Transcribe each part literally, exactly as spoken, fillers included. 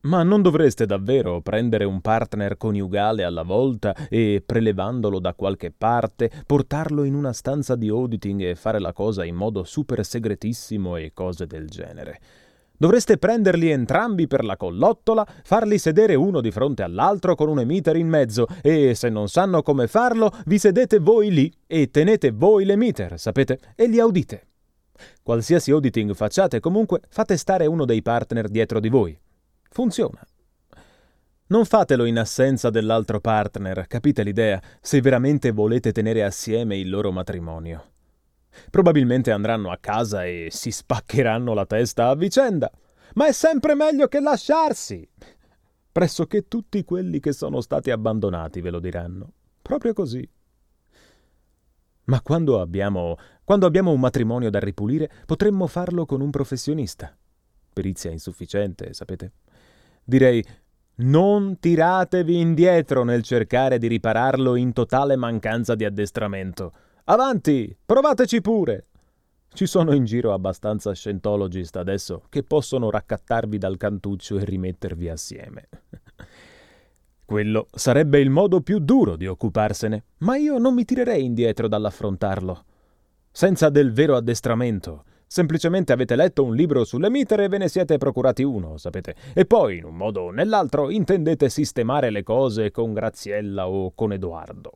Ma non dovreste davvero prendere un partner coniugale alla volta e, prelevandolo da qualche parte, portarlo in una stanza di auditing e fare la cosa in modo super segretissimo e cose del genere? Dovreste prenderli entrambi per la collottola, farli sedere uno di fronte all'altro con un emitter in mezzo e, se non sanno come farlo, vi sedete voi lì e tenete voi l'emitter, sapete, e li audite. Qualsiasi auditing facciate, comunque, fate stare uno dei partner dietro di voi. Funziona. Non fatelo in assenza dell'altro partner, capite l'idea, se veramente volete tenere assieme il loro matrimonio. Probabilmente andranno a casa e si spaccheranno la testa a vicenda, ma è sempre meglio che lasciarsi. Pressoché tutti quelli che sono stati abbandonati ve lo diranno. Proprio così. Ma quando abbiamo, quando abbiamo un matrimonio da ripulire, potremmo farlo con un professionista. Perizia insufficiente, sapete? Direi, non tiratevi indietro nel cercare di ripararlo in totale mancanza di addestramento. Avanti, provateci pure! Ci sono in giro abbastanza scientologist adesso che possono raccattarvi dal cantuccio e rimettervi assieme. Quello sarebbe il modo più duro di occuparsene, ma io non mi tirerei indietro dall'affrontarlo. Senza del vero addestramento. Semplicemente avete letto un libro sull'emitter e ve ne siete procurati uno, sapete. E poi, in un modo o nell'altro, intendete sistemare le cose con Graziella o con Edoardo.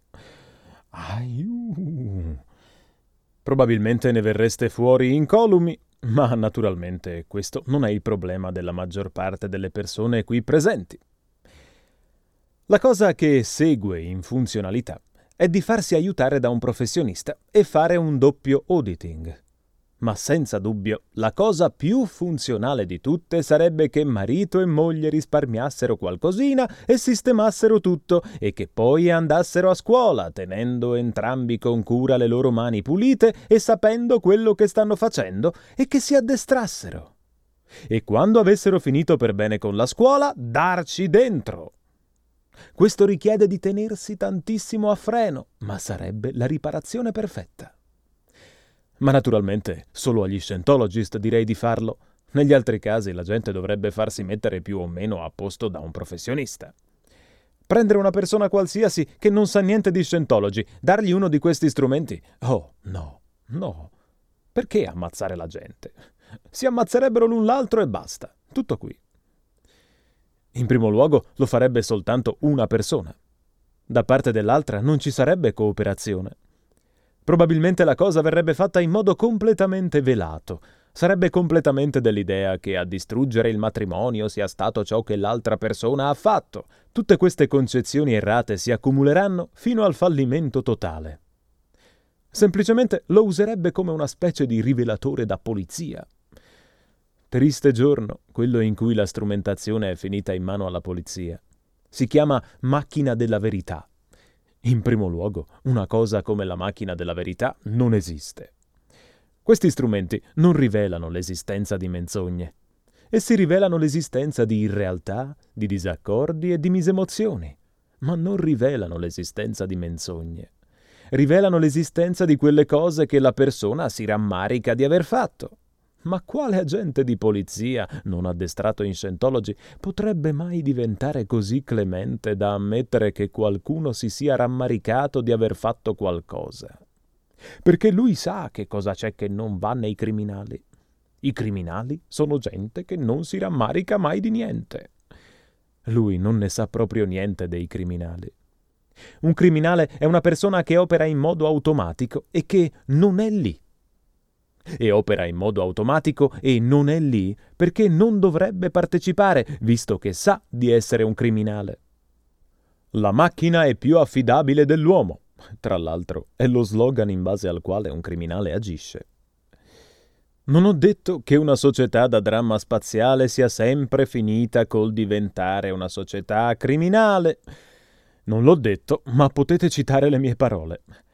Aiuh. Probabilmente ne verreste fuori incolumi, ma naturalmente questo non è il problema della maggior parte delle persone qui presenti. La cosa che segue in funzionalità è di farsi aiutare da un professionista e fare un doppio auditing. Ma senza dubbio, la cosa più funzionale di tutte sarebbe che marito e moglie risparmiassero qualcosina e sistemassero tutto e che poi andassero a scuola, tenendo entrambi con cura le loro mani pulite e sapendo quello che stanno facendo e che si addestrassero. E quando avessero finito per bene con la scuola, darci dentro. Questo richiede di tenersi tantissimo a freno, ma sarebbe la riparazione perfetta. Ma naturalmente solo agli scientologist direi di farlo. Negli altri casi la gente dovrebbe farsi mettere più o meno a posto da un professionista. Prendere una persona qualsiasi che non sa niente di scientology, dargli uno di questi strumenti? Oh, no, no. Perché ammazzare la gente? Si ammazzerebbero l'un l'altro e basta. Tutto qui. In primo luogo lo farebbe soltanto una persona. Da parte dell'altra non ci sarebbe cooperazione. Probabilmente la cosa verrebbe fatta in modo completamente velato. Sarebbe completamente dell'idea che a distruggere il matrimonio sia stato ciò che l'altra persona ha fatto. Tutte queste concezioni errate si accumuleranno fino al fallimento totale. Semplicemente lo userebbe come una specie di rivelatore da polizia. Triste giorno, quello in cui la strumentazione è finita in mano alla polizia. Si chiama macchina della verità. In primo luogo, una cosa come la macchina della verità non esiste. Questi strumenti non rivelano l'esistenza di menzogne. Essi rivelano l'esistenza di irrealtà, di disaccordi e di misemozioni, ma non rivelano l'esistenza di menzogne. Rivelano l'esistenza di quelle cose che la persona si rammarica di aver fatto. Ma quale agente di polizia, non addestrato in Scientology, potrebbe mai diventare così clemente da ammettere che qualcuno si sia rammaricato di aver fatto qualcosa? Perché lui sa che cosa c'è che non va nei criminali. I criminali sono gente che non si rammarica mai di niente. Lui non ne sa proprio niente dei criminali. Un criminale è una persona che opera in modo automatico e che non è lì. E opera in modo automatico e non è lì perché non dovrebbe partecipare, visto che sa di essere un criminale. La macchina è più affidabile dell'uomo. Tra l'altro, è lo slogan in base al quale un criminale agisce. Non ho detto che una società da dramma spaziale sia sempre finita col diventare una società criminale. Non l'ho detto, ma potete citare le mie parole.